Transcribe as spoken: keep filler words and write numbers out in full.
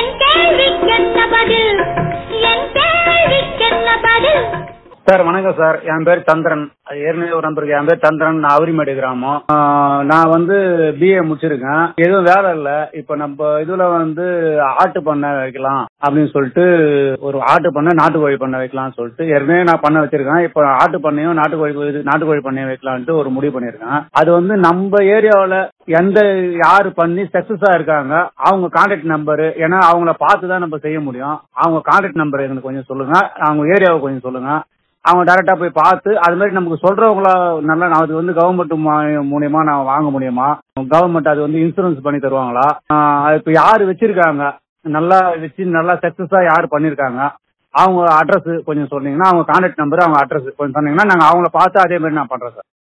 Sir வணக்கம் sir. என் பேர் சந்திரன். ஏற்கனவே ஒரு நம்பருக்கு என் பேர் சந்திரன். நான் அவரிமேடு கிராமம். நான் வந்து பிஏ முடிச்சிருக்கேன். எதுவும் வேலை இல்ல. இப்ப நம்ம இதுல வந்து ஆட்டு பண்ண வைக்கலாம் அப்படின்னு சொல்லிட்டு ஒரு ஆட்டு பண்ண நாட்டுக்கோழி பண்ண வைக்கலாம்னு சொல்லிட்டு ஏற்கனவே நான் பண்ண வச்சிருக்கேன். இப்ப ஆட்டு பண்ணையும் நாட்டுக்கோழி நாட்டுக்கோழி பண்ணையும் வைக்கலான்ட்டு ஒரு முடிவு பண்ணிருக்கேன். அது வந்து நம்ம ஏரியாவில எந்த யாரு பண்ணி சக்சஸா இருக்காங்க அவங்க கான்டாக்ட் நம்பரு, ஏன்னா அவங்கள பார்த்துதான் நம்ம செய்ய முடியும். அவங்க கான்டாக்ட் நம்பர் எனக்கு கொஞ்சம் சொல்லுங்க. அவங்க ஏரியாவை கொஞ்சம் சொல்லுங்க. அவங்க டைரக்டா போய் பார்த்து அது மாதிரி நமக்கு சொல்றவங்களா நல்லா அது வந்து கவர்மெண்ட் மூலியமா நான் வாங்க முடியுமா? கவர்மெண்ட் அது வந்து இன்சூரன்ஸ் பண்ணி தருவாங்களா? இப்ப யாரு வச்சிருக்காங்க நல்லா வச்சு நல்லா சக்சஸா யாரு பண்ணிருக்காங்க அவங்க அட்ரஸ் கொஞ்சம் சொன்னீங்கன்னா, அவங்க கான்டாக்ட் நம்பர் அவங்க அட்ரஸ் கொஞ்சம் சொன்னீங்கன்னா நாங்க அவங்கள பார்த்து அதே மாதிரி நான் பண்றேன் சார்.